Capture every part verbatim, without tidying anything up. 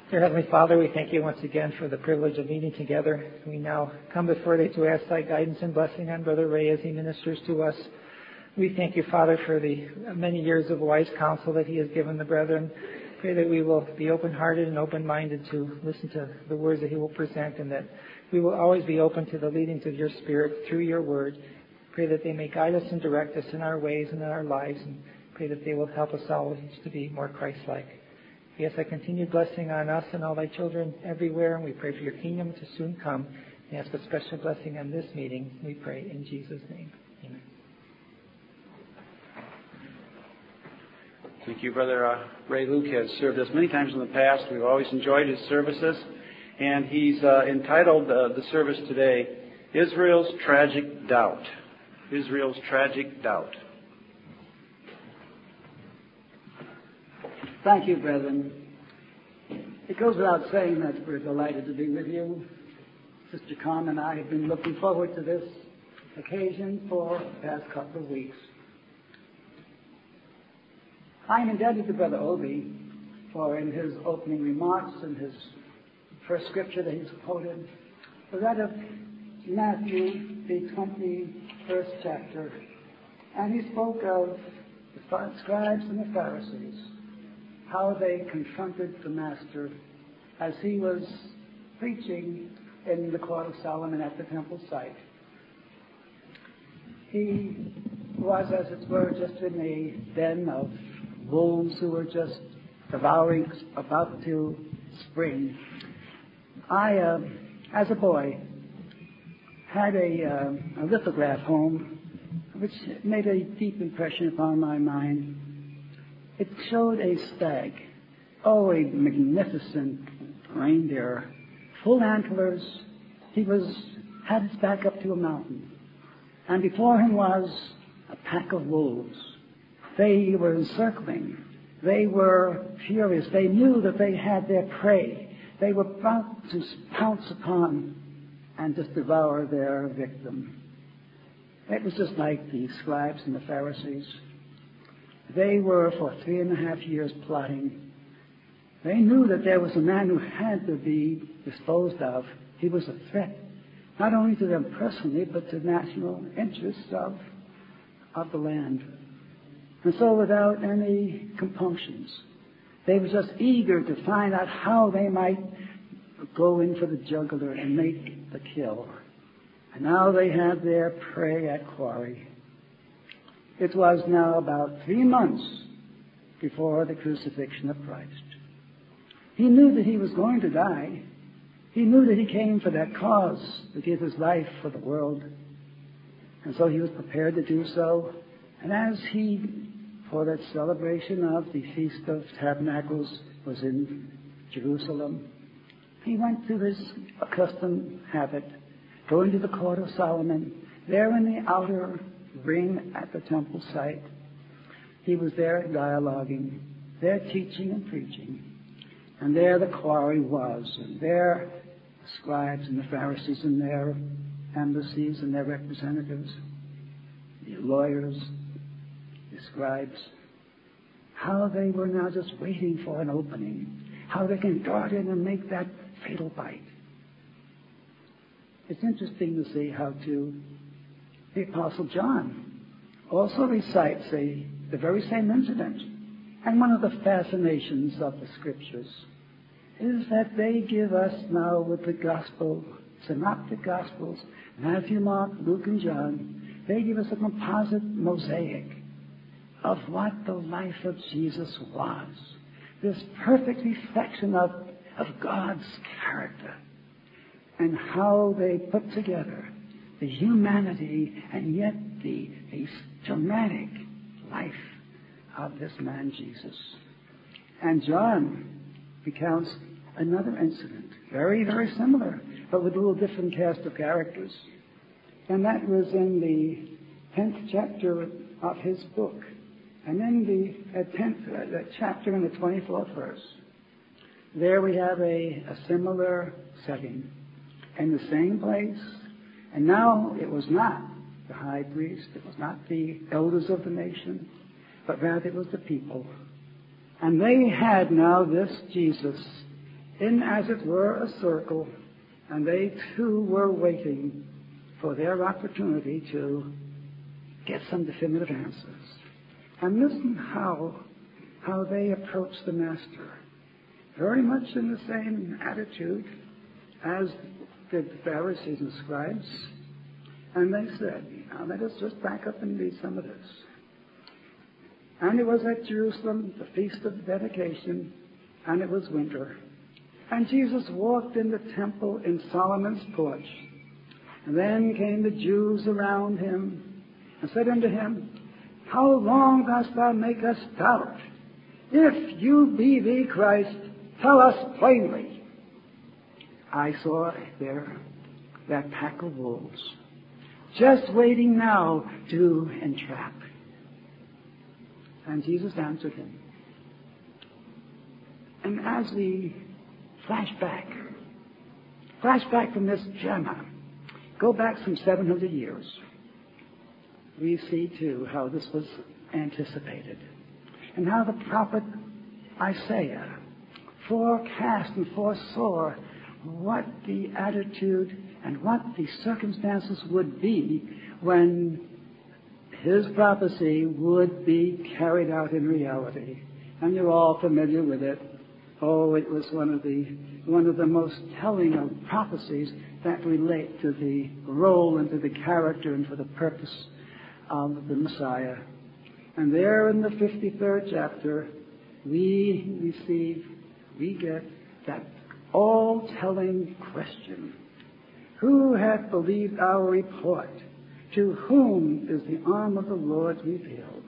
Dear Heavenly Father, we thank you once again for the privilege of meeting together. We now come before thee to ask thy guidance and blessing on Brother Ray as he ministers to us. We thank you, Father, for the many years of wise counsel that he has given the brethren. Pray that we will be open-hearted and open-minded to listen to the words that he will present, and that we will always be open to the leadings of your Spirit through your word. Pray that they may guide us and direct us in our ways and in our lives, and pray that they will help us always to be more Christ-like. We ask thy continued blessing on us and all thy children everywhere, and we pray for your kingdom to soon come. We ask a special blessing on this meeting, we pray in Jesus' name. Amen. Thank you, Brother uh, Ray Luke has served us many times in the past. We've always enjoyed his services, and he's uh, entitled uh, the service today, Israel's Tragic Doubt. Israel's Tragic Doubt. Thank you, brethren. It goes without saying that we're delighted to be with you. Sister Con and I have been looking forward to this occasion for the past couple of weeks. I am indebted to Brother Obi for, in his opening remarks and his first scripture that he's quoted, for that of Matthew, the twenty-first chapter, and he spoke of the scribes and the Pharisees, how they confronted the Master as he was preaching in the court of Solomon at the temple site. He was, as it were, just in a den of wolves who were just devouring, about to spring. I, uh, as a boy, had a, uh, a lithograph home which made a deep impression upon my mind. It showed a stag, oh, a magnificent reindeer, full antlers. He was had his back up to a mountain, and before him was a pack of wolves. They were encircling. They were furious. They knew that they had their prey. They were about to pounce upon and just devour their victim. It was just like the scribes and the Pharisees. They were for three and a half years plotting. They knew that there was a man who had to be disposed of. He was a threat, not only to them personally, but to national interests of, of the land. And so without any compunctions, they were just eager to find out how they might go in for the jugular and make the kill. And now they had their prey at quarry. It was now about three months before the crucifixion of Christ. He knew that he was going to die. He knew that he came for that cause, to give his life for the world. And so he was prepared to do so. And as he, for that celebration of the Feast of Tabernacles, was in Jerusalem, he went to his accustomed habit, going to the court of Solomon, there in the outer ring at the temple site. He was there dialoguing, there teaching and preaching. And there the quarry was, and there the scribes and the Pharisees and their embassies and their representatives, the lawyers, the scribes, how they were now just waiting for an opening, how they can dart in and make that fatal bite. It's interesting to see how, too, the Apostle John also recites a, the very same incident. And one of the fascinations of the Scriptures is that they give us now with the Gospel, Synoptic Gospels, Matthew, Mark, Luke, and John, they give us a composite mosaic of what the life of Jesus was. This perfect reflection of, of God's character, and how they put together the humanity and yet the, the dramatic life of this man Jesus. And John recounts another incident, very, very similar, but with a little different cast of characters. And that was in the tenth chapter of his book. And in the uh, tenth uh, chapter in the twenty-fourth verse, there we have a, a similar setting in the same place. And now it was not the high priest, it was not the elders of the nation, but rather it was the people. And they had now this Jesus in, as it were, a circle, and they too were waiting for their opportunity to get some definitive answers. And listen how, how they approached the Master. Very much in the same attitude as did the Pharisees and scribes. And they said, now let us just back up and read some of this. And it was at Jerusalem, the feast of the dedication, and it was winter. And Jesus walked in the temple in Solomon's porch. And then came the Jews around him and said unto him, how long dost thou make us doubt? If you be the Christ, tell us plainly. I saw there that pack of wolves, just waiting now to entrap. And Jesus answered him. And as we flash back, flash back from this drama, go back some seven hundred years, we see too how this was anticipated, and how the prophet Isaiah forecast and foresaw what the attitude and what the circumstances would be when his prophecy would be carried out in reality. And you're all familiar with it. Oh, it was one of the one of the most telling of prophecies that relate to the role and to the character and to the purpose of the Messiah. And there in the fifty-third chapter, we receive, we get that all-telling question. Who hath believed our report? To whom is the arm of the Lord revealed?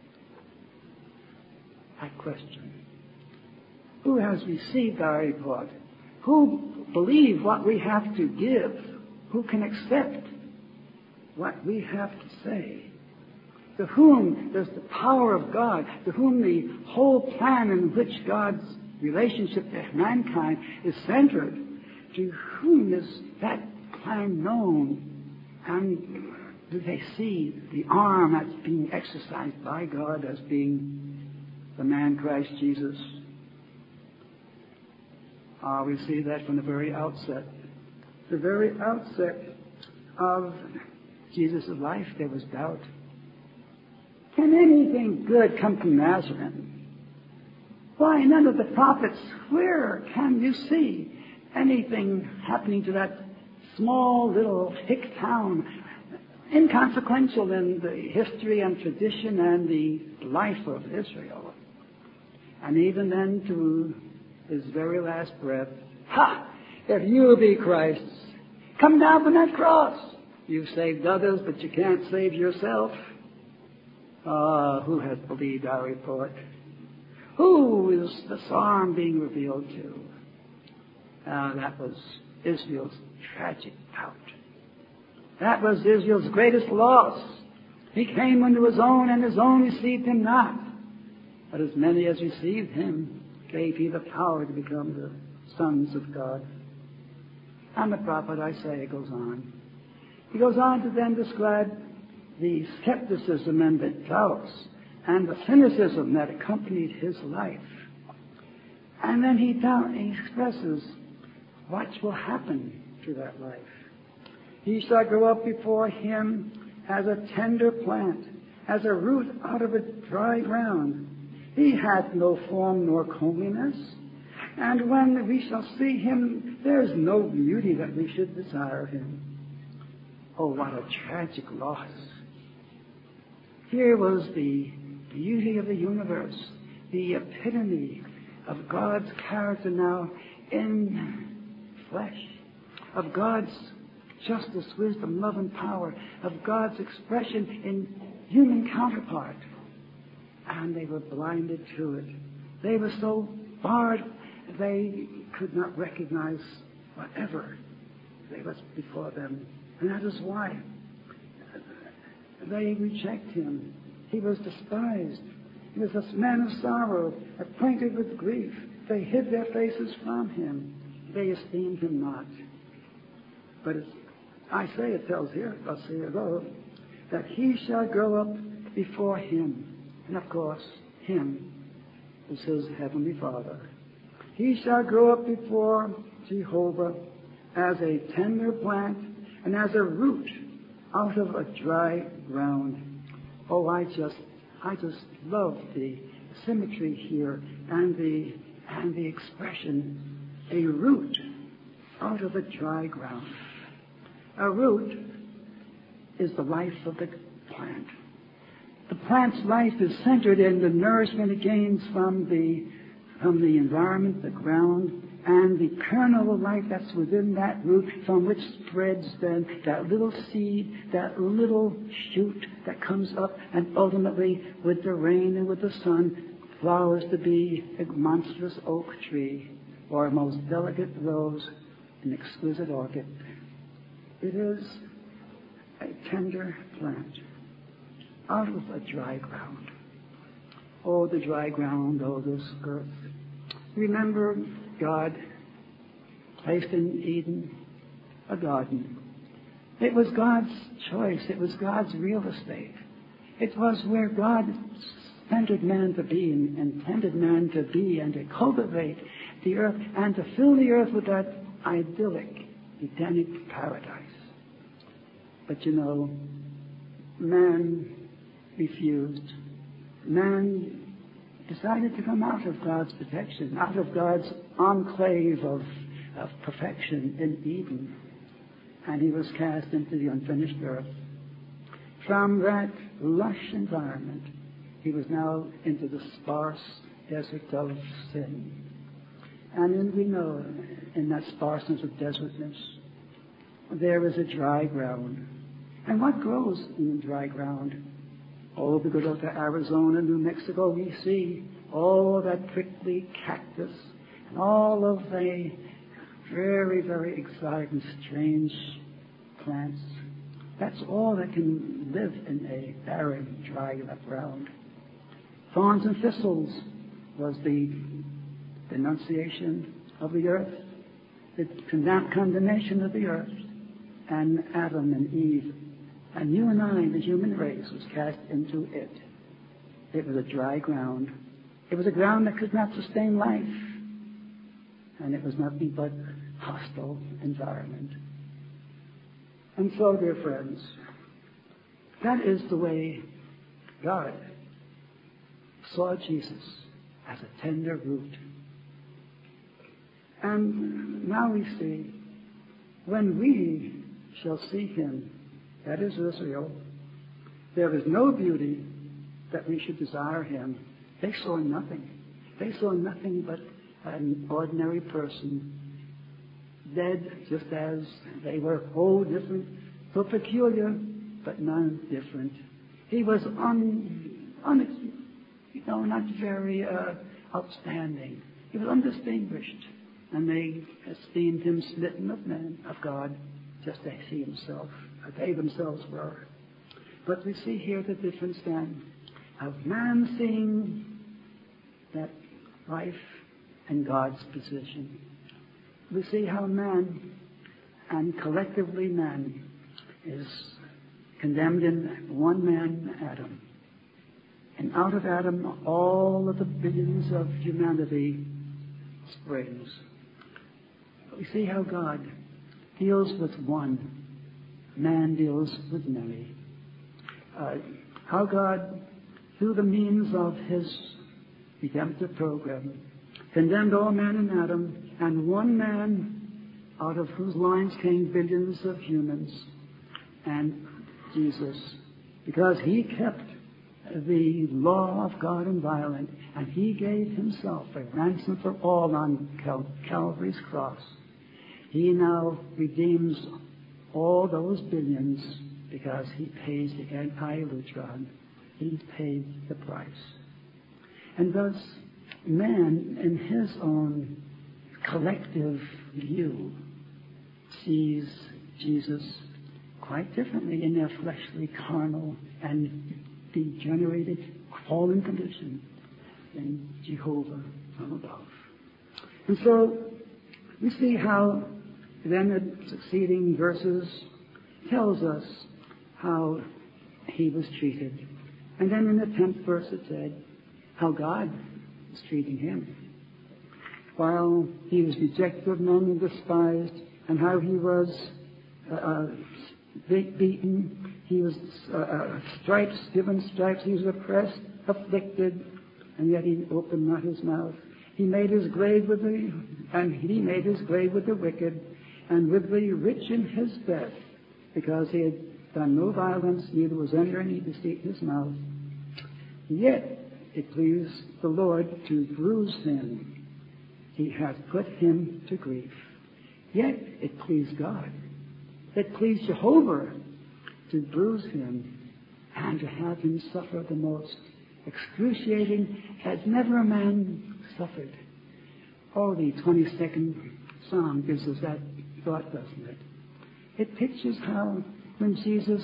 That question. Who has received our report? Who believes what we have to give? Who can accept what we have to say? To whom does the power of God, to whom the whole plan in which God's relationship to mankind is centered, to whom is that plan known? And do they see the arm that's being exercised by God as being the man Christ Jesus? Ah, we see that from the very outset. The very outset of Jesus' life, there was doubt. Can anything good come from Nazareth? Why, none of the prophets, where can you see anything happening to that small little hick town, inconsequential in the history and tradition and the life of Israel? And even then, to his very last breath, ha! If you be Christ, come down from that cross. You've saved others, but you can't save yourself. Ah, who has believed our report? Who is this arm being revealed to? Ah, that was Israel's tragic doubt. That was Israel's greatest loss. He came unto his own, and his own received him not. But as many as received him, gave he the power to become the sons of God. And the prophet Isaiah goes on. He goes on to then describe the skepticism and the doubts and the cynicism that accompanied his life. And then he, down, he expresses what will happen to that life. He shall grow up before him as a tender plant, as a root out of a dry ground. He hath no form nor comeliness, and when we shall see him, there is no beauty that we should desire him. Oh, what a tragic loss. Here was the beauty of the universe, the epitome of God's character now in flesh, of God's justice, wisdom, love, and power, of God's expression in human counterpart. And they were blinded to it. They were so barred, they could not recognize whatever they was before them. And that is why they reject him. He was despised. He was a man of sorrow, acquainted with grief. They hid their faces from him. They esteemed him not. But it's, Isaiah tells here, us here though, that he shall grow up before him. And of course, him is his heavenly Father. He shall grow up before Jehovah as a tender plant and as a root out of a dry ground. Oh, I just, I just love the symmetry here and the, and the expression, a root out of a dry ground. A root is the life of the plant. The plant's life is centered in the nourishment it gains from the, from the environment, the ground, and the kernel of life that's within that root, from which spreads then that little seed, that little shoot that comes up and ultimately with the rain and with the sun flowers to be a monstrous oak tree or a most delicate rose, an exquisite orchid. It is a tender plant out of a dry ground. Oh, the dry ground, oh, this earth. Remember, God placed in Eden a garden. It was God's choice. It was God's real estate. It was where God centered man to be and intended man to be and to cultivate the earth and to fill the earth with that idyllic, Edenic paradise. But you know, man refused. Man decided to come out of God's protection, out of God's enclave of, of perfection in Eden. And he was cast into the unfinished earth. From that lush environment, he was now into the sparse desert of sin. And then we know, in that sparseness of desertness, there is a dry ground. And what grows in the dry ground? Oh, we go to Arizona, New Mexico, we see all that prickly cactus and all of the very, very exotic and strange plants. That's all that can live in a barren, dry ground. Thorns and thistles was the denunciation of the earth, the condemnation of the earth, and Adam and Eve. And you and I, the human race, was cast into it. It was a dry ground. It was a ground that could not sustain life. And it was nothing but hostile environment. And so, dear friends, that is the way God saw Jesus, as a tender root. And now we see, when we shall see him, that is Israel, there is no beauty that we should desire him. They saw nothing. They saw nothing but an ordinary person, dead just as they were, oh, different, so peculiar, but none different. He was un, un you know, not very uh, outstanding. He was undistinguished, and they esteemed him smitten of men, of God, just as he himself, they themselves were. But we see here the difference then of man seeing that life and God's position. We see how man, and collectively man, is condemned in one man, Adam. And out of Adam, all of the billions of humanity springs. We see how God deals with one. Man deals with many. Uh, how God, through the means of his redemptive program, condemned all men in Adam, and one man, out of whose lines came billions of humans, and Jesus, because he kept the law of God inviolate, and he gave himself a ransom for all on Cal- Calvary's cross. He now redeems all those billions because he pays the anti-lutron. He pays the price. And thus, man, in his own collective view, sees Jesus quite differently in their fleshly, carnal, and degenerated, fallen condition than Jehovah from above. And so, we see how then the succeeding verses tells us how he was treated. And then in the tenth verse it said how God is treating him. while he was rejected of men and despised, and how he was uh, beaten, he was uh, uh, stripes, given stripes, he was oppressed, afflicted, and yet he opened not his mouth. He made his grave with the, and he made his grave with the wicked, and with the rich in his death, because he had done no violence, neither was any any deceit in his mouth. Yet it pleased the Lord to bruise him. He hath put him to grief. Yet it pleased God. It pleased Jehovah to bruise him and to have him suffer the most excruciating as never a man suffered. Oh, the twenty-second Psalm gives us that thought, doesn't it? It pictures how when Jesus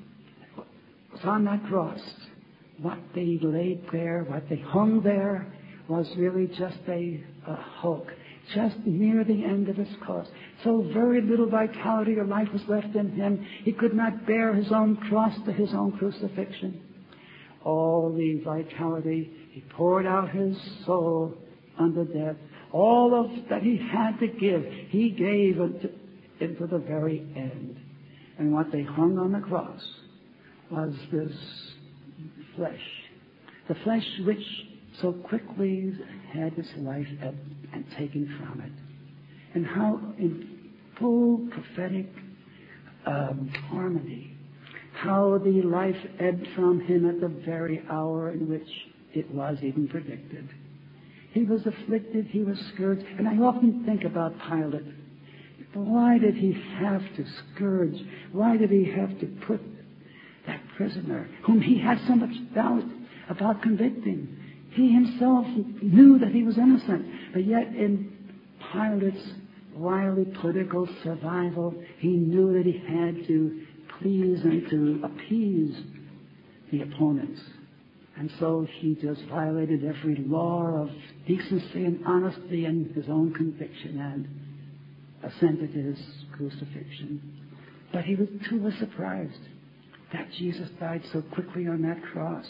was on that cross, what they laid there, what they hung there, was really just a, a hulk, just near the end of his cross. So very little vitality or life was left in him. He could not bear his own cross to his own crucifixion. All the vitality, he poured out his soul unto death. All of that he had to give, he gave unto, into the very end. And what they hung on the cross was this flesh. The flesh which so quickly had its life ebbed and taken from it. And how in full prophetic um, harmony, how the life ebbed from him at the very hour in which it was even predicted. He was afflicted, he was scourged, and I often think about Pilate. Why did he have to scourge? Why did he have to put that prisoner, whom he had so much doubt about convicting? He himself knew that he was innocent, but yet in Pilate's wily political survival, he knew that he had to please and to appease the opponents. And so he just violated every law of decency and honesty in his own conviction and assented to his crucifixion. But he was too was surprised that Jesus died so quickly on that cross.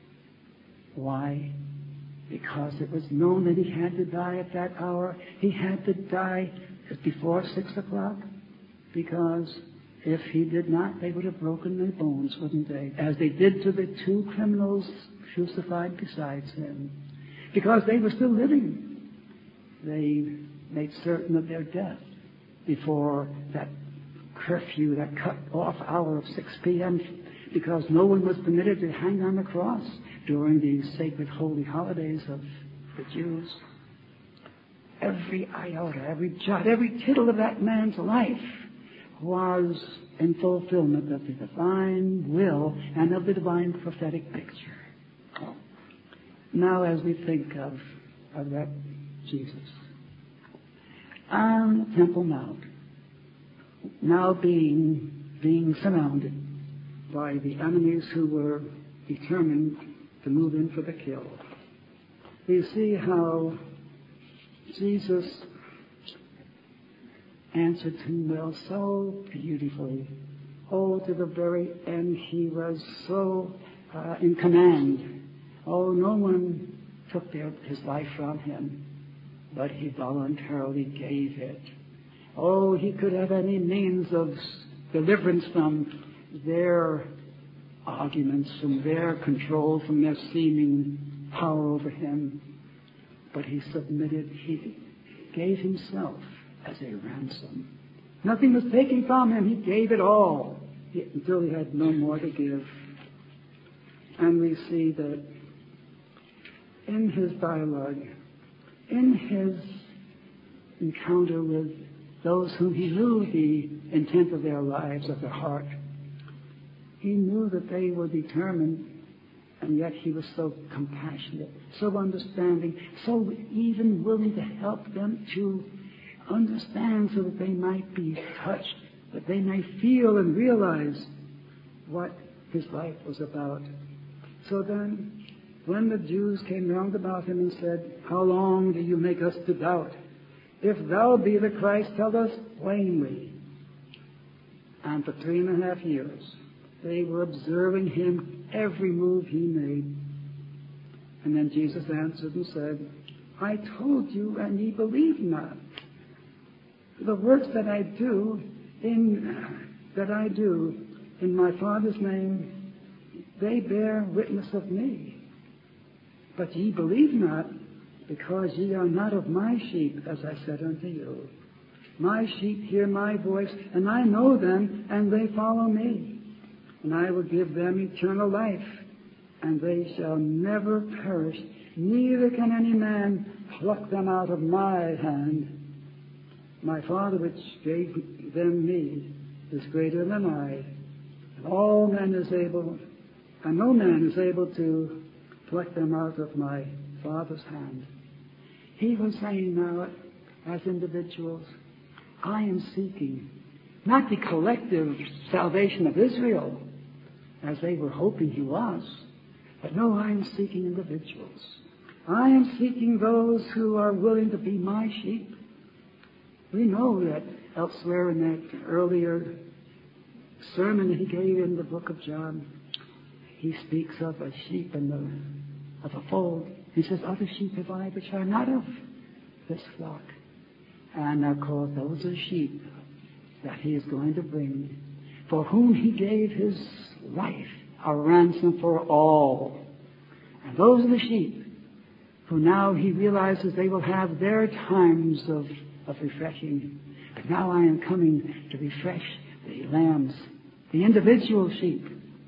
Why? Because it was known that he had to die at that hour. He had to die before six o'clock. Because if he did not, they would have broken their bones, wouldn't they? As they did to the two criminals crucified besides him. Because they were still living. They made certain of their death before that curfew, that cut-off hour of six p.m., because no one was permitted to hang on the cross during the sacred holy holidays of the Jews. Every iota, every jot, every tittle of that man's life was in fulfillment of the divine will and of the divine prophetic picture. Now, as we think of, of that Jesus, on the Temple Mount, now being, being surrounded by the enemies who were determined to move in for the kill, we see how Jesus answered him well so beautifully. Oh, to the very end he was so uh, in command. Oh, no one took their, his life from him, but he voluntarily gave it. Oh, he could have any means of deliverance from their arguments, from their control, from their seeming power over him. But he submitted, he gave himself as a ransom. Nothing was taken from him. He gave it all until he had no more to give. And we see that in his dialogue, in his encounter with those whom he knew the intent of their lives, of their heart, he knew that they were determined, and yet he was so compassionate, so understanding, so even willing to help them to understand so that they might be touched, that they may feel and realize what his life was about. So then, when the Jews came round about him and said, "How long do you make us to doubt? If thou be the Christ, tell us plainly." And for three and a half years, they were observing him, every move he made. And then Jesus answered and said, I told you, and ye believe not. The works that I do in that I do in my Father's name, they bear witness of me. But ye believe not, because ye are not of my sheep, as I said unto you. My sheep hear my voice, and I know them, and they follow me. And I will give them eternal life, and they shall never perish, neither can any man pluck them out of my hand. My Father which gave them me is greater than I, and all men is able, and no man is able to pluck them out of my Father's hand. He was saying now, as individuals, I am seeking not the collective salvation of Israel, as they were hoping he was, but no, I am seeking individuals. I am seeking those who are willing to be my sheep. We know that elsewhere in that earlier sermon that he gave in the book of John, he speaks of a sheep and the, of a fold. He says, other sheep have I which are not of this flock. And of course, those are sheep that he is going to bring, for whom he gave his life, a ransom for all. And those are the sheep who now he realizes they will have their times of, of refreshing. But now I am coming to refresh the lambs, the individual sheep.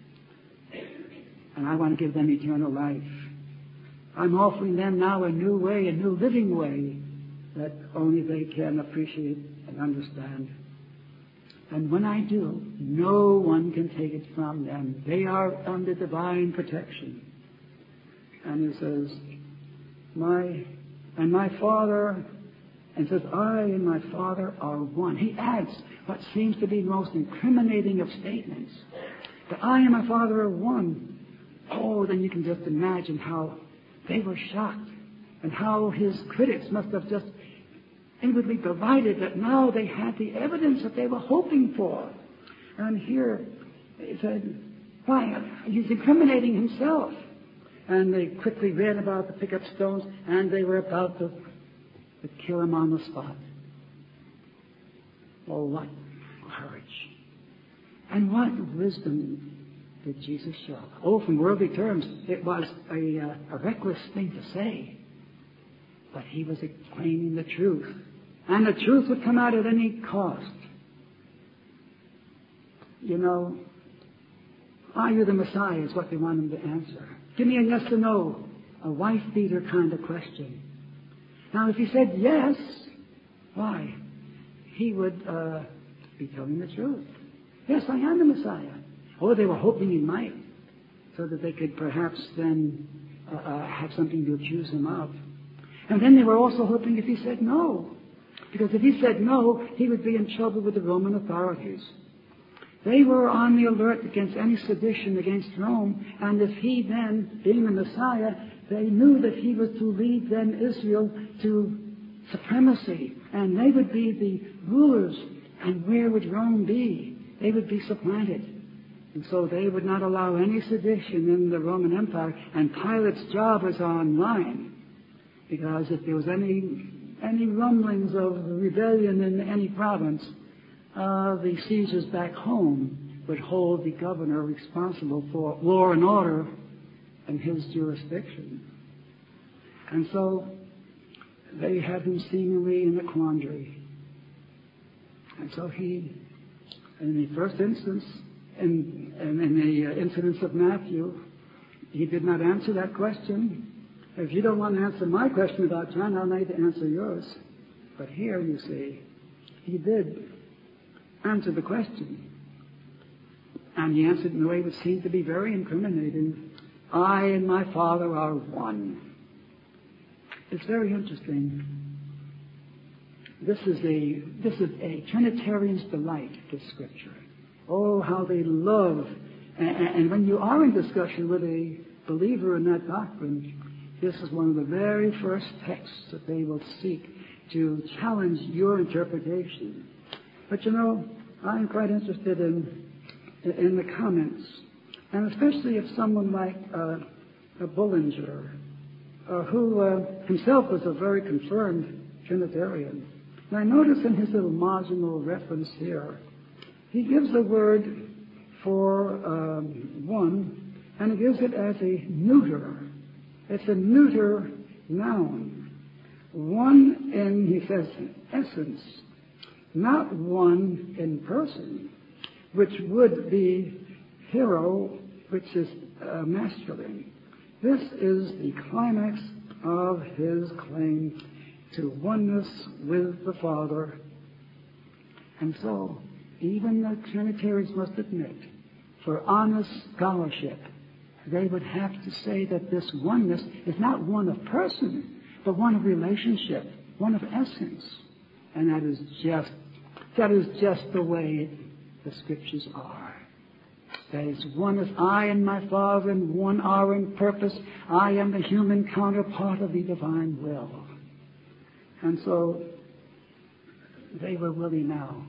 And I want to give them eternal life. I'm offering them now a new way, a new living way that only they can appreciate and understand. And when I do, no one can take it from them. They are under divine protection. And he says, my, and my Father, and says, I and my Father are one. He adds what seems to be the most incriminating of statements. That I and my Father are one. Oh, then you can just imagine how they were shocked and how his critics must have just inwardly delighted that now they had the evidence that they were hoping for. And here he said, why, he's incriminating himself. And they quickly ran about to pick up stones, and they were about to, to kill him on the spot. Oh, what courage. And what wisdom did Jesus show? Oh, from worldly terms, it was a, uh, a reckless thing to say. But he was claiming the truth. And the truth would come out at any cost. You know, are you the Messiah is what they want him to answer. Give me a yes or no, a wife-beater kind of question. Now, if he said yes, why? He would uh, be telling the truth. Yes, I am the Messiah. Oh, they were hoping he might, so that they could perhaps then uh, uh, have something to accuse him of. And then they were also hoping if he said no. Because if he said no, he would be in trouble with the Roman authorities. They were on the alert against any sedition against Rome, and if he then, being the Messiah, they knew that he was to lead then Israel to supremacy, and they would be the rulers, and where would Rome be? They would be supplanted. And so they would not allow any sedition in the Roman Empire, and Pilate's job was online, because if there was any any rumblings of rebellion in any province, uh, the Caesars back home would hold the governor responsible for law and order in his jurisdiction. And so they had him seemingly in a quandary. And so he, in the first instance, in, in, in the uh, incidents of Matthew, he did not answer that question. If you don't want to answer my question about John, I'll need to answer yours. But here, you see, he did answer the question. And he answered in a way which seemed to be very incriminating. I and my Father are one. It's very interesting. This is a this is a Trinitarian's delight, this Scripture. Oh, how they love. And, and when you are in discussion with a believer in that doctrine, this is one of the very first texts that they will seek to challenge your interpretation. But you know, I'm quite interested in in the comments, and especially if someone like uh, a Bullinger, uh, who uh, himself was a very confirmed Trinitarian. And I notice in his little marginal reference here, he gives the word for um, one, and he gives it as a neuter. It's a neuter noun. One in, he says, essence, not one in person, which would be hero, which is uh, masculine. This is the climax of his claim to oneness with the Father. And so, even the Trinitarians must admit, for honest scholarship, they would have to say that this oneness is not one of person, but one of relationship, one of essence. And that is just, that is just the way the Scriptures are. That is, one is I and my Father, and one are in purpose. I am the human counterpart of the divine will. And so, they were willing now,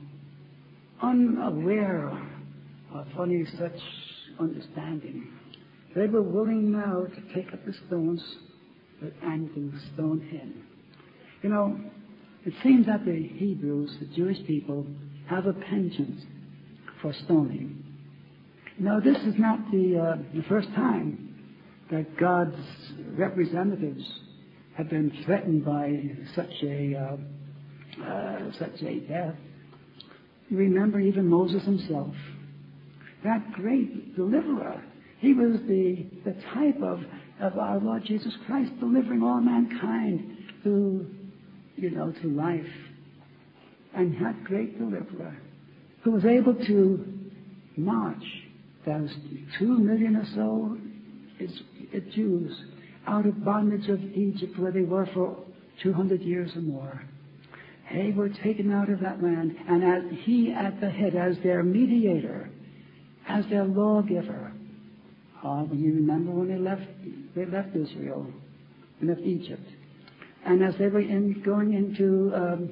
unaware of any such understanding, they were willing now to take up the stones and to stone him. You know, it seems that the Hebrews, the Jewish people, have a penchant for stoning. Now, this is not the, uh, the first time that God's representatives have been threatened by such a uh, uh, such a death. You remember even Moses himself, that great deliverer. He was the, the type of, of our Lord Jesus Christ, delivering all mankind to, you know, to life. And that great deliverer, who was able to march those two million or so Jews out of bondage of Egypt, where they were for two hundred years or more. They were taken out of that land, and as he at the head, as their mediator, as their lawgiver. Uh, you remember when they left, they left Israel, they left Egypt, and as they were in, going into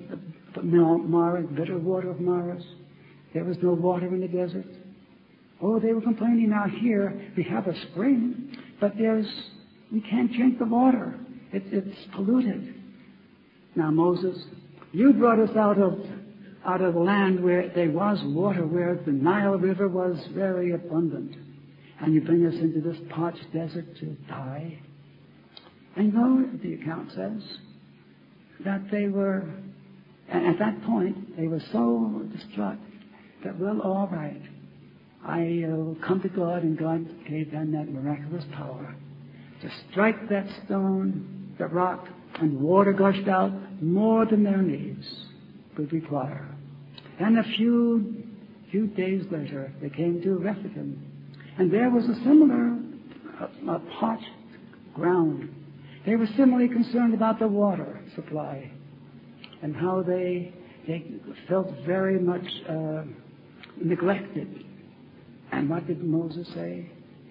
um, Mara, bitter water of Maras, there was no water in the desert. Oh, they were complaining, now here we have a spring, but there's we can't drink the water. It, it's polluted. Now, Moses, you brought us out of out of the land where there was water, where the Nile River was very abundant, and you bring us into this parched desert to die. And you know, the account says that they were, at that point, they were so distraught that, well, all right, I uh, will come to God, and God gave them that miraculous power to strike that stone, the rock, and water gushed out more than their needs would require. And a few few days later, they came to Rephidim, and there was a similar uh, uh, parched ground. They were similarly concerned about the water supply and how they they felt very much uh, neglected. And what did Moses say?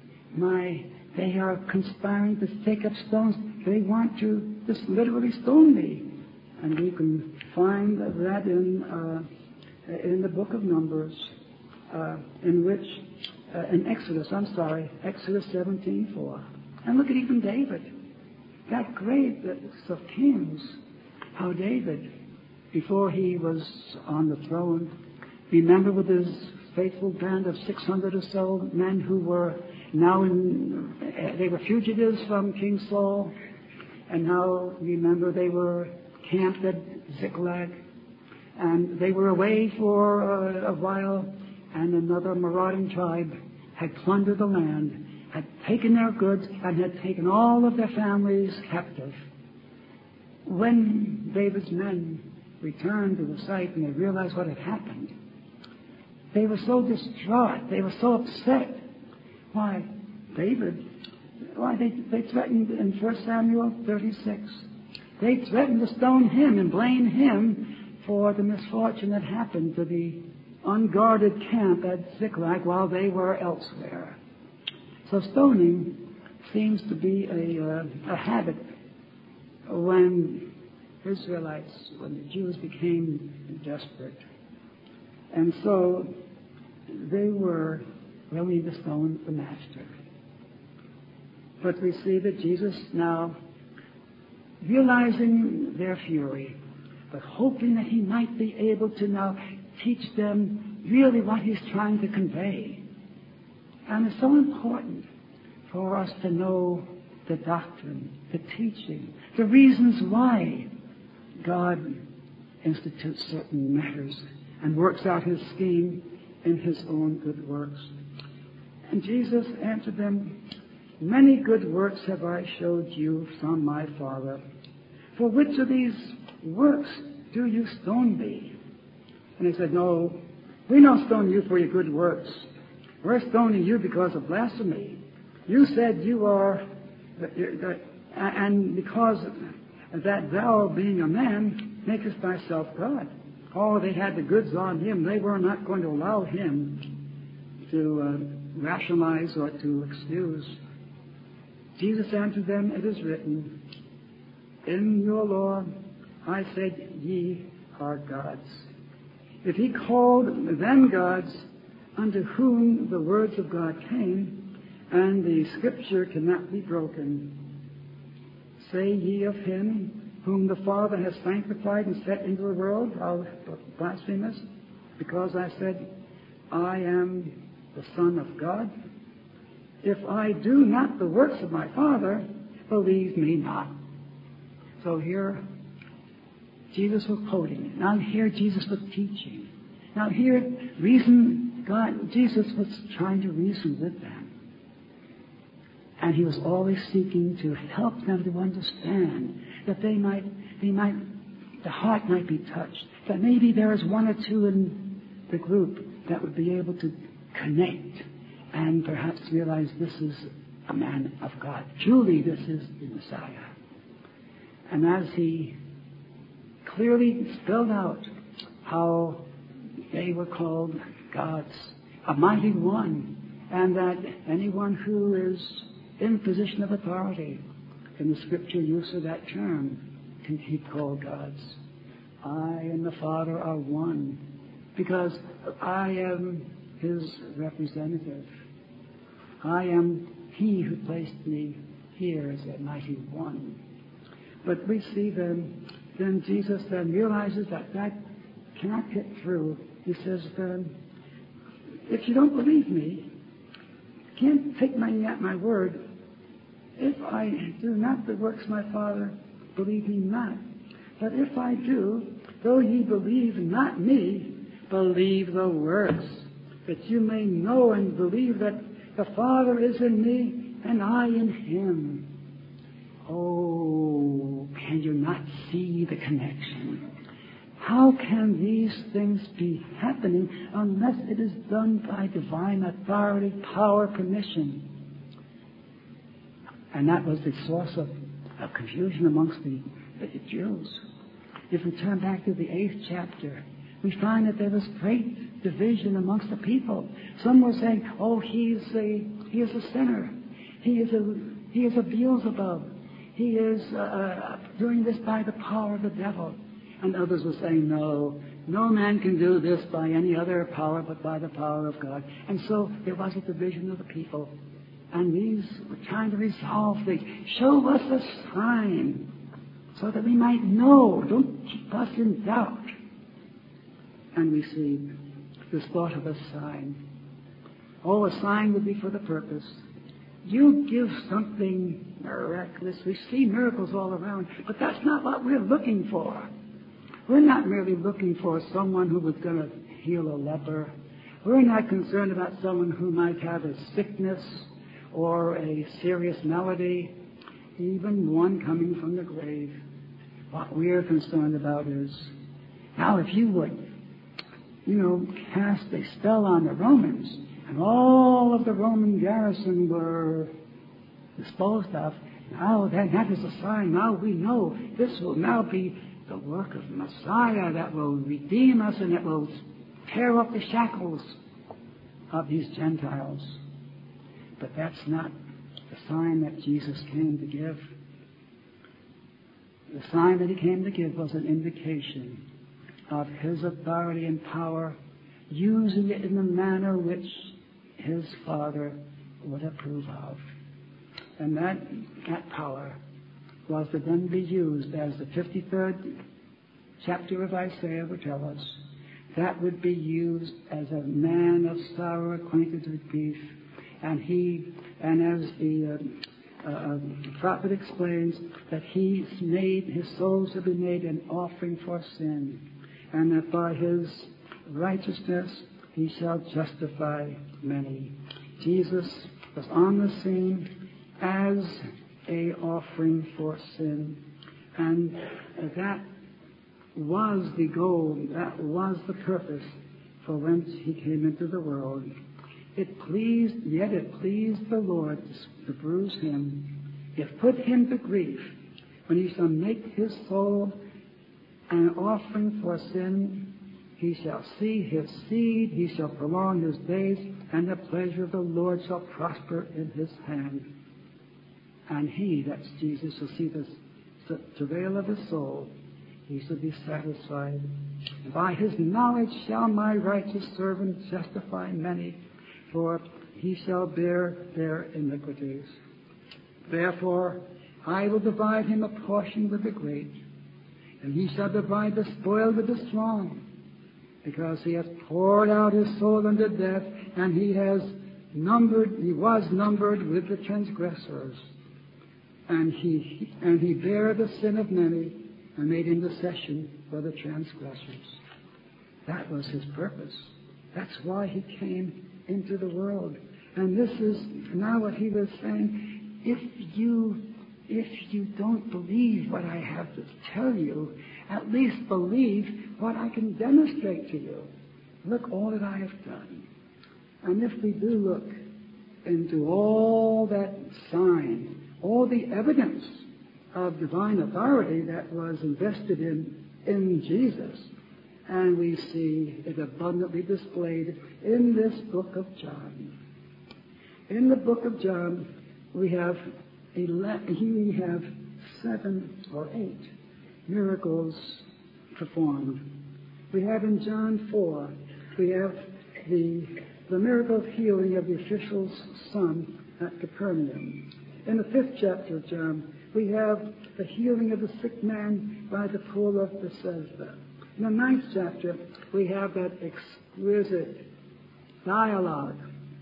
My, they are conspiring to take up stones. They want to just literally stone me. And we can find that in uh, in the book of Numbers, uh, in which, uh, in Exodus, I'm sorry, Exodus seventeen four. And look at even David, that great of kings, how David, before he was on the throne, remember with his faithful band of six hundred or so men who were now in, they were fugitives from King Saul, and now remember they were camped at Ziklag, and they were away for uh, a while, and another marauding tribe had plundered the land, had taken their goods, and had taken all of their families captive. When David's men returned to the site and they realized what had happened, they were so distraught, they were so upset. Why, David, why, they, they threatened in First Samuel thirty-six. They threatened to stone him and blame him for the misfortune that happened to the unguarded camp at Ziklag while they were elsewhere. So stoning seems to be a, uh, a habit when Israelites, when the Jews became desperate. And so they were willing to stone the Master. But we see that Jesus now realizing their fury, but hoping that he might be able to now teach them really what he's trying to convey. And it's so important for us to know the doctrine, the teaching, the reasons why God institutes certain matters and works out his scheme in his own good works. And Jesus answered them, "Many good works have I showed you from my Father. For which of these works do you stone me?" And they said, "No, we don't stone you for your good works. We're stoning you because of blasphemy. You said you are, and because that thou, being a man, makest thyself God." Oh, they had the goods on him. They were not going to allow him to uh, rationalize or to excuse. Jesus answered them, "It is written, in your law I said, ye are gods." If he called them gods, unto whom the words of God came, and the Scripture cannot be broken, say ye of him whom the Father has sanctified and set into the world, thou blasphemous, because I said, I am the Son of God? If I do not the works of my Father, believe me not. So here, Jesus was quoting it. Now here, Jesus was teaching. Now here, reason, God, Jesus was trying to reason with them. And he was always seeking to help them to understand that they might, they might, the heart might be touched. That maybe there is one or two in the group that would be able to connect and perhaps realize this is a man of God. Truly, this is the Messiah. And as he clearly spelled out how they were called gods, a mighty one, and that anyone who is in position of authority in the Scripture use of that term can be called gods. I and the Father are one, because I am his representative. I am he who placed me here as a mighty one. But we see then, then Jesus then realizes that that cannot get through. He says then, if you don't believe me, can't take me at my word. If I do not the works of my Father, believe me not. But if I do, though ye believe not me, believe the works, that you may know and believe that the Father is in me and I in him. Oh, can you not see the connection? How can these things be happening unless it is done by divine authority, power, permission? And that was the source of, of confusion amongst the, the Jews. If we turn back to the eighth chapter, we find that there was great division amongst the people. Some were saying, "Oh, he is a he is a sinner. He is a he is a Beelzebub. He is uh, doing this by the power of the devil." And others were saying, "No, no man can do this by any other power but by the power of God." And so there was a division of the people. And these were trying to resolve things. Show us a sign so that we might know. Don't keep us in doubt. And we see this thought of a sign. Oh, a sign would be for the purpose. You give something miraculous. We see miracles all around, but that's not what we're looking for. We're not merely looking for someone who was going to heal a leper. We're not concerned about someone who might have a sickness or a serious malady, even one coming from the grave. What we're concerned about is, now if you would, you know, cast a spell on the Romans, and all of the Roman garrison were disposed of, now that, that is a sign. Now we know this will now be the work of Messiah that will redeem us and that will tear up the shackles of these Gentiles. But that's not the sign that Jesus came to give. The sign that he came to give was an indication of his authority and power, using it in the manner which his Father would approve of. And that, that power was to then be used, as the fifty-third chapter of Isaiah would tell us, that would be used as a man of sorrow acquainted with grief. And he, and as the uh, uh, prophet explains, that he made, his soul to be made an offering for sin, and that by his righteousness he shall justify many. Jesus was on the scene as a offering for sin, and that was the goal, that was the purpose for whence he came into the world. It pleased, yet it pleased the Lord to, to bruise him, yet put him to grief, when he shall make his soul an offering for sin. He shall see his seed, he shall prolong his days, and the pleasure of the Lord shall prosper in his hand. And he, that's Jesus, shall see the travail of his soul. He shall be satisfied. By his knowledge shall my righteous servant justify many, for he shall bear their iniquities. Therefore I will divide him a portion with the great, and he shall divide the spoil with the strong, because he has poured out his soul unto death, and he has numbered, he was numbered with the transgressors. And he, and he bare the sin of many, and made intercession for the transgressors. That was his purpose. That's why he came into the world. And this is now what he was saying. If you, if you don't believe what I have to tell you, at least believe what I can demonstrate to you. Look all that I have done. And if we do look into all that sign, all the evidence of divine authority that was invested in, in Jesus, and we see it abundantly displayed in this book of John. In the book of John, we have eleven, here we have seven or eight miracles performed. We have in John four, we have the, the miracle of healing of the official's son at Capernaum. In the fifth chapter of John, we have the healing of the sick man by the pool of Bethesda. In the ninth chapter, we have that exquisite dialogue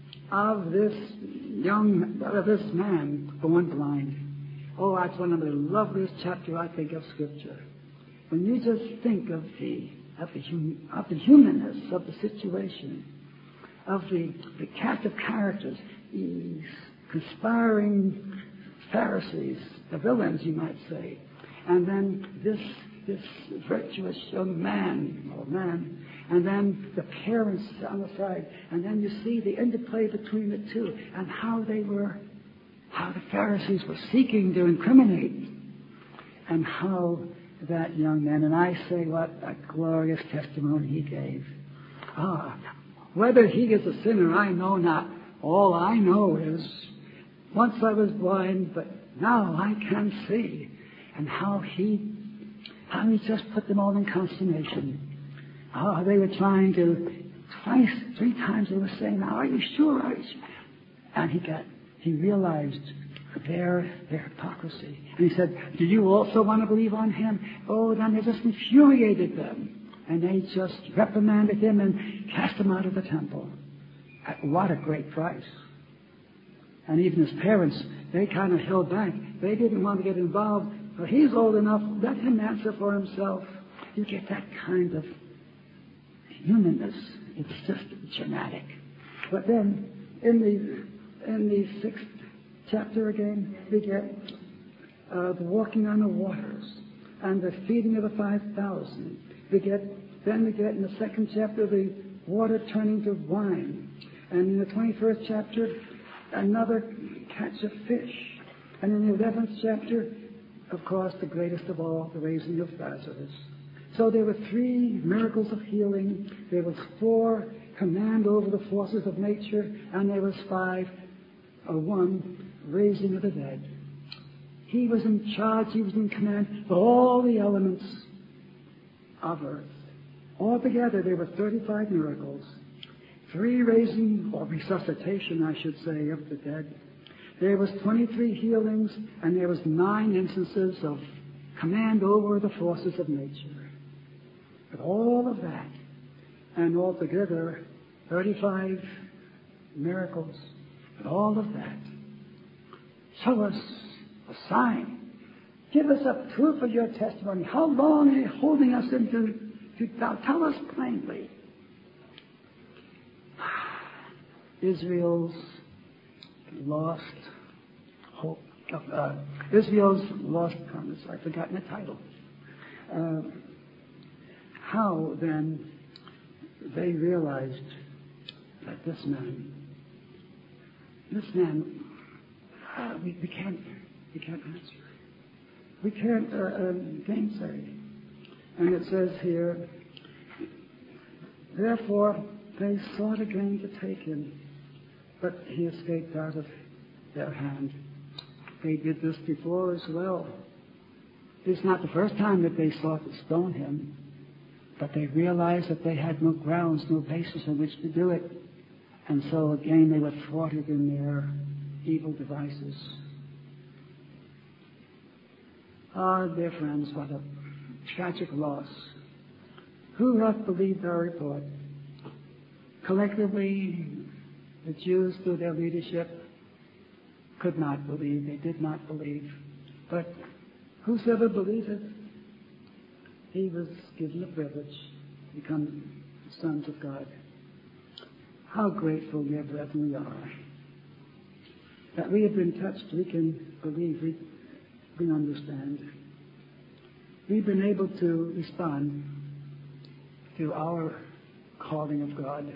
of this young, of this man born blind. Oh, that's one of the loveliest chapters, I think, of Scripture. When you just think of the of the, hum, of the humanness of the situation, of the, the cast of characters, these conspiring Pharisees, the villains, you might say, and then this this virtuous young man or man, and then the parents on the side, and then you see the interplay between the two, and how they were, how the Pharisees were seeking to incriminate, and how that young man, and I say what a glorious testimony he gave. Ah, whether he is a sinner, I know not. All I know is, once I was blind, but now I can see. And how he, how he just put them all in consternation. Oh, they were trying to, twice, three times they were saying, now, are you sure? Are you sure? And he got, he realized their, their hypocrisy. And he said, do you also want to believe on him? Oh, then they just infuriated them. And they just reprimanded him and cast him out of the temple. What a great price. And even his parents, they kind of held back. They didn't want to get involved. But he's old enough, let him answer for himself. You get that kind of humanness. It's just dramatic. But then, in the in the sixth chapter again, we get uh, the walking on the waters and the feeding of the five thousand. We get then we get in the second chapter the water turning to wine, and in the twenty-first chapter another catch of fish, and in the eleventh chapter, of course, the greatest of all, the raising of Lazarus. So there were three miracles of healing. There was four command over the forces of nature, and there was five, or one, raising of the dead. He was in charge, he was in command of all the elements of earth. Altogether, there were thirty-five miracles. Three raising, or resuscitation, I should say, of the dead. There was twenty-three healings, and there was nine instances of command over the forces of nature. But all of that, and altogether thirty-five miracles, but all of that, show us a sign. Give us a proof of your testimony. How long are you holding us into to doubt? Tell us plainly. Israel's lost hope. Uh, Israel's lost promise. I've forgotten the title. Uh, how then they realized that this man, this man, uh, we, we can't, we can't answer. We can't uh, uh, gainsay. And it says here, therefore they sought again to take him, but he escaped out of their hand. They did this before as well. It's not the first time that they sought to stone him, but they realized that they had no grounds, no basis on which to do it. And so again they were thwarted in their evil devices. Ah, dear friends, what a tragic loss. Who hath believed our report? Collectively, the Jews, through their leadership, could not believe. They did not believe. But whosoever believeth, he was given the privilege to become sons of God. How grateful, dear brethren, we are that we have been touched. We can believe. We We understand. We've been able to respond to our calling of God.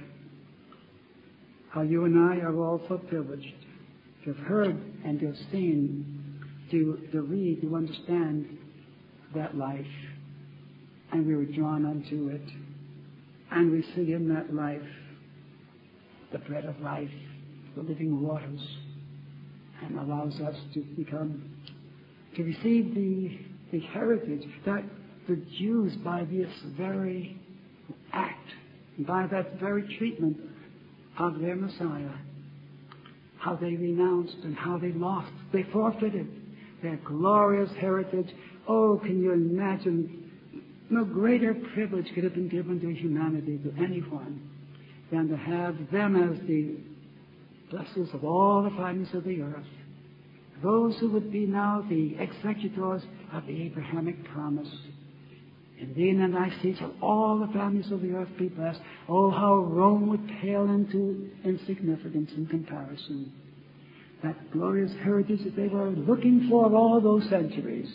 How you and I are all so privileged to have heard and to have seen, to, to read, to understand that life. And we were drawn unto it. And we see in that life the bread of life, the living waters, and allows us to become to receive the, the heritage that the Jews, by this very act, by that very treatment of their Messiah, how they renounced and how they lost, they forfeited their glorious heritage. Oh, can you imagine? No greater privilege could have been given to humanity, to anyone, than to have them as the blessers of all the families of the earth. Those who would be now the executors of the Abrahamic promise. In thee and thy seed shall all the families of the earth be blessed. Oh, how Rome would pale into insignificance in comparison. That glorious heritage that they were looking for all those centuries.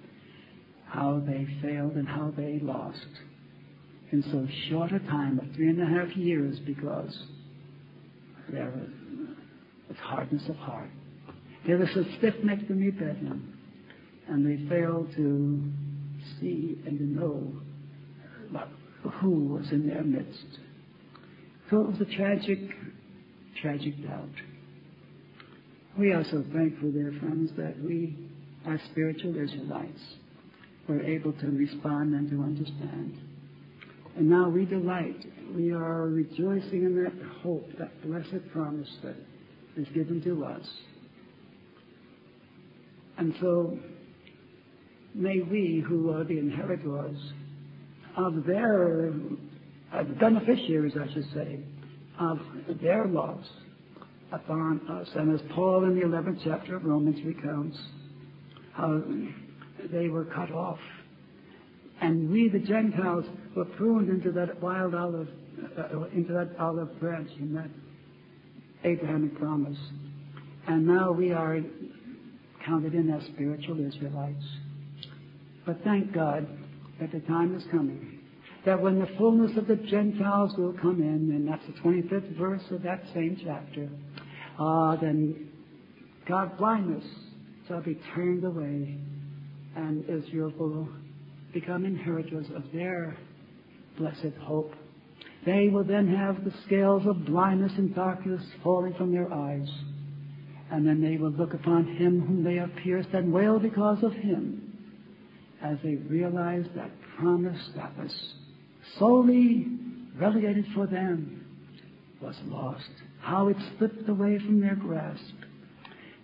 How they failed and how they lost in so short a time of three and a half years because there was hardness of heart. They were so stiff-necked and rebellion, and they failed to see and to know who was in their midst. So it was a tragic, tragic doubt. We are so thankful, dear friends, that we, as spiritual Israelites, were able to respond and to understand. And now we delight. We are rejoicing in that hope, that blessed promise that is given to us. And so, may we, who are the inheritors of their, uh, beneficiaries, I should say, of their loss upon us. And as Paul in the eleventh chapter of Romans recounts, how they were cut off. And we, the Gentiles, were pruned into that wild olive, uh, into that olive branch in that Abrahamic promise. And now we are counted in as spiritual Israelites. But thank God that the time is coming, that when the fullness of the Gentiles will come in, and that's the twenty-fifth verse of that same chapter, uh, then God's blindness shall be turned away, and Israel will become inheritors of their blessed hope. They will then have the scales of blindness and darkness falling from their eyes. And then they will look upon him whom they have pierced and wail because of him, as they realize that promise that was solely relegated for them was lost. How it slipped away from their grasp.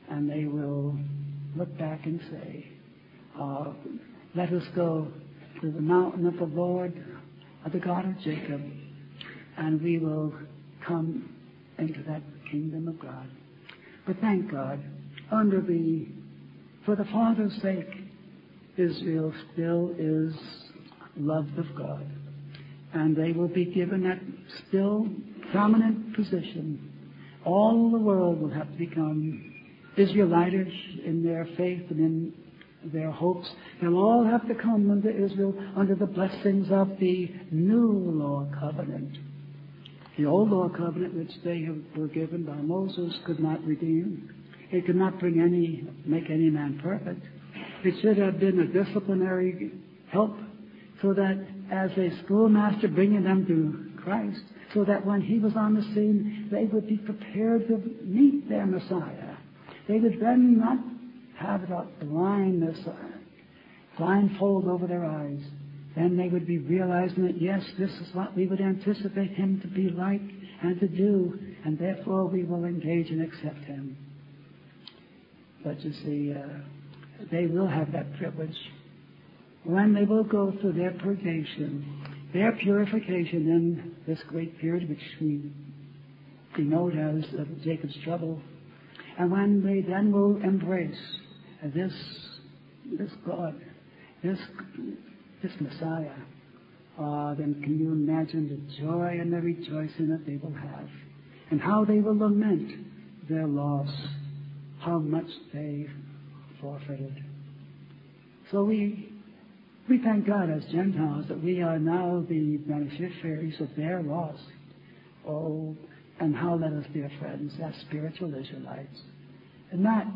and they will look back and say, uh, let us go to the mountain of the Lord, of the God of Jacob, and we will come into that kingdom of God. But thank God, under the, for the Father's sake, Israel still is loved of God. And they will be given that still prominent position. All the world will have to become Israelitish in their faith and in their hopes. They'll all have to come under Israel, under the blessings of the new law covenant. The old law covenant, which they have, were given by Moses, could not redeem. It could not bring any, make any man perfect. It should have been a disciplinary help, so that as a schoolmaster bringing them to Christ, so that when he was on the scene, they would be prepared to meet their Messiah. They would then not have that blindness, blindfold over their eyes. Then they would be realizing that, yes, this is what we would anticipate him to be like and to do, and therefore we will engage and accept him. But you see, uh, they will have that privilege when they will go through their purgation, their purification in this great period which we denote as uh, Jacob's trouble, and when they then will embrace uh, this this God, this this Messiah, uh, then can you imagine the joy and the rejoicing that they will have, and how they will lament their loss, how much they forfeited. So we we thank God as Gentiles that we are now the beneficiaries of their loss. Oh, and how let us, dear friends, as spiritual Israelites, and not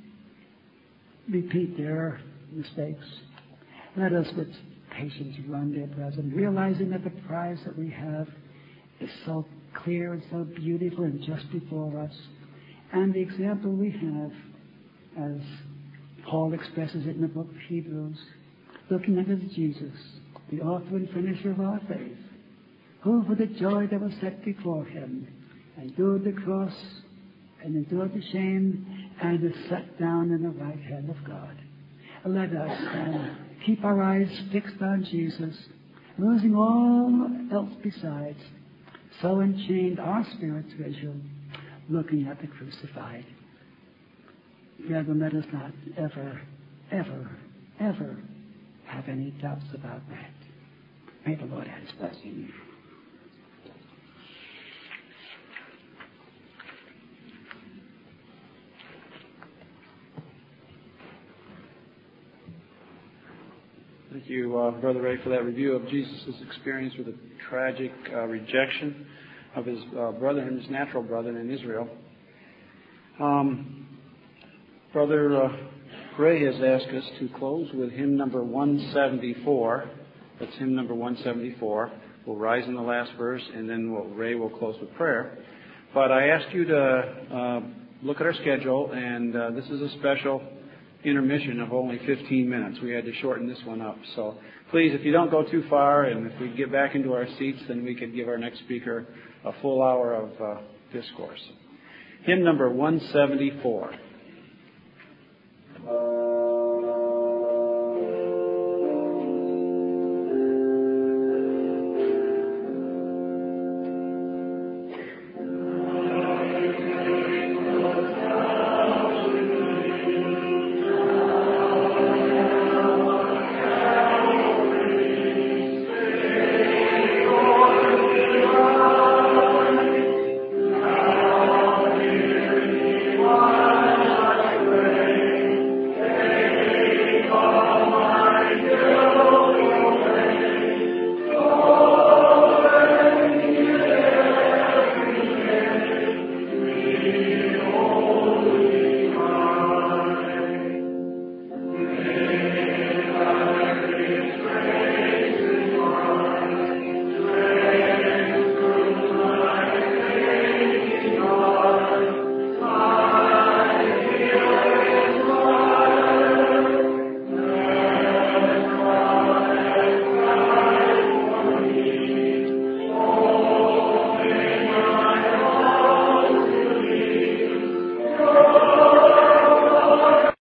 repeat their mistakes. Let us with patience run their present, realizing that the prize that we have is so clear and so beautiful and just before us. And the example we have, as Paul expresses it in the book of Hebrews, looking at his Jesus, the author and finisher of our faith, who for the joy that was set before him endured the cross and endured the shame and is set down in the right hand of God. Let us uh, keep our eyes fixed on Jesus, losing all else besides, so enchained our spirit's vision, looking at the crucified. Brethren, let us not ever, ever, ever have any doubts about that. May the Lord add his blessing. Thank you, uh, Brother Ray, for that review of Jesus' experience with the tragic uh, rejection of his uh, brother and his natural brother in Israel. Um, Brother uh, Ray has asked us to close with hymn number one seventy-four. That's hymn number one seventy-four. We'll rise in the last verse, and then we'll, Ray will close with prayer. But I asked you to uh, look at our schedule, and uh, this is a special intermission of only fifteen minutes. We had to shorten this one up. So please, if you don't go too far, and if we get back into our seats, then we could give our next speaker a full hour of uh, discourse. Hymn number one seventy-four.